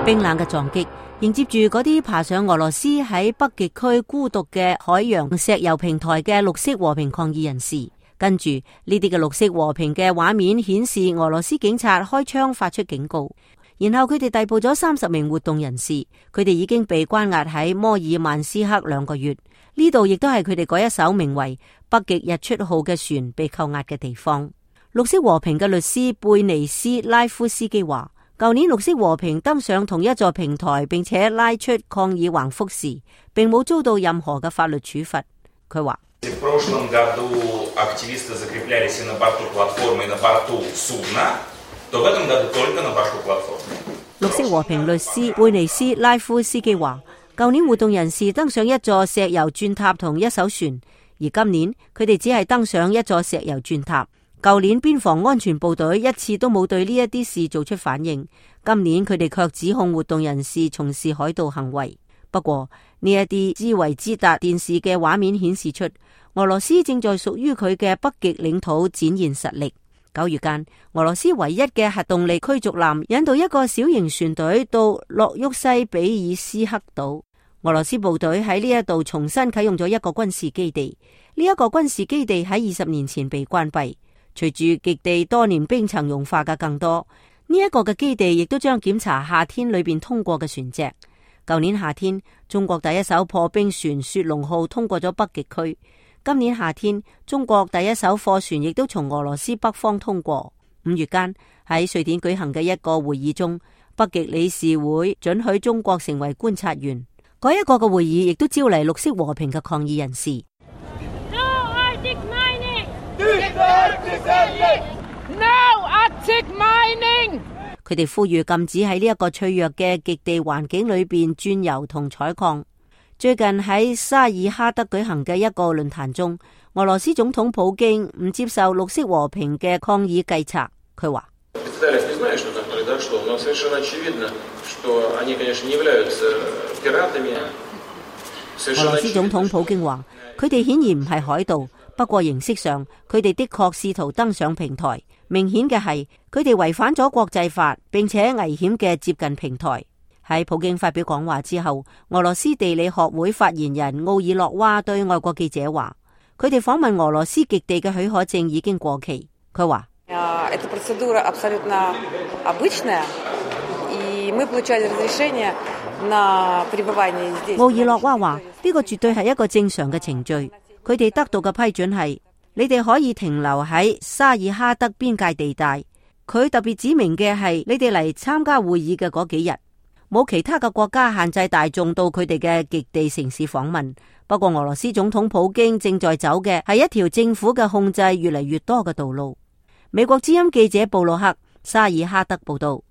冰冷嘅撞擊迎接住嗰啲爬上俄羅斯喺北極區孤獨嘅海洋石油平台嘅綠色和平抗議人士。跟住呢啲嘅綠色和平嘅畫面顯示俄羅斯警察開槍發出警告，然後佢哋逮捕咗30名活動人士，佢哋已經被關押喺摩爾曼斯克2個月。呢度亦都係佢哋嗰一艘名為北極日出號嘅船被扣押嘅地方。綠色和平嘅律師貝尼斯拉夫斯基話，舊年綠色和平登上同一座平台並且拉出抗議橫幅時，並冇遭到任何嘅法律處罰。佢話綠色和平律師貝尼斯拉夫斯基話，舊年活動人士登上一座石油鑽塔同一艘船，而今年佢哋只係登上一座石油鑽塔。舊年邊防安全部隊一次都冇對呢一啲事做出反應，今年佢哋卻指控活動人士從事海盜行為。不過呢一啲茲維茲達電視嘅畫面顯示出，俄羅斯正在屬於佢嘅北極領土展現實力。9月間，俄羅斯唯一嘅核動力驅逐艦引導一個小型船隊到洛沃西比爾斯克島。俄羅斯部隊喺呢一度重新啟用咗一個軍事基地，呢一個軍事基地喺20年前被關閉。隨住極地多年冰層融化嘅更多，呢一個嘅基地亦都將檢查夏天裏邊通過嘅船隻。舊年夏天，中國第一艘破冰船雪龍號通過咗北極區。今年夏天，中國第一艘貨船亦都從俄羅斯北方通過。5月間喺瑞典舉行嘅一個會議中，北極理事會准許中國成為觀察員。嗰一個嘅會議亦都招嚟綠色和平嘅抗議人士。佢哋呼籲禁止喺呢一個脆弱嘅極地環境裏邊鑽油同採礦。最近喺沙爾哈德舉行嘅一個論壇中，俄羅斯總統普京唔接受綠色和平嘅抗議計策。佢話俄羅斯總統普京話，佢哋顯然唔係海盜，不過形式上佢哋的確試圖登上平台。明顯嘅係，佢哋違反咗國際法，並且危險嘅接近平台。喺普京發表講話之後，俄羅斯地理學會發言人奧爾洛娃對外國記者話，佢哋訪問俄羅斯極地嘅許可證已經過期。佢話奧爾洛娃話，呢個絕對係一個正常嘅程序，佢哋得到嘅批准係你哋可以停留喺沙爾哈德邊界地帶。佢特別指明嘅係你哋嚟參加會議嘅嗰幾日，冇其他嘅國家限制大眾到佢哋嘅極地城市訪問。不過俄羅斯總統普京正在走嘅係一條政府嘅控制越嚟越多嘅道路。美國之音記者布魯克沙爾哈德報道。